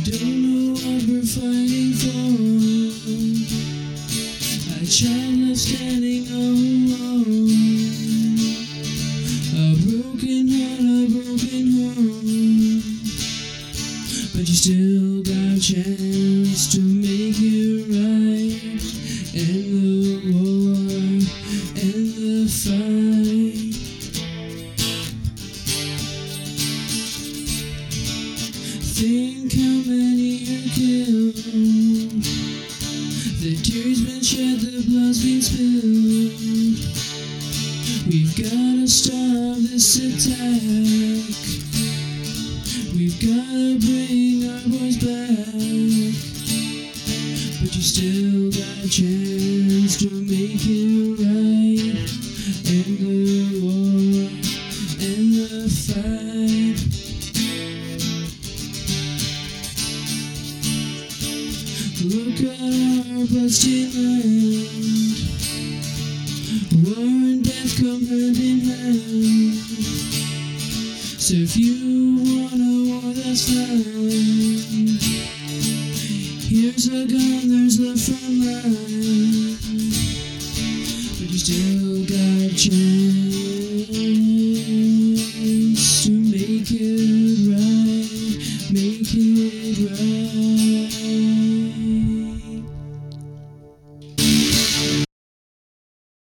don't know what we're fighting for. A child left standing alone. A broken home. But you still got a chance to make it right. End the war, end the fight. Think how many are killed. The tears been shed, the blood's been spilled. We've gotta stop this attack. We've gotta bring our boys back. But you still got a chance to make it right. End the war, end the fight. Look at our bloodstained land. War and death come hand in hand. So if you want a war, that's fine. Here's a gun, there's the front line. But you still got a chance.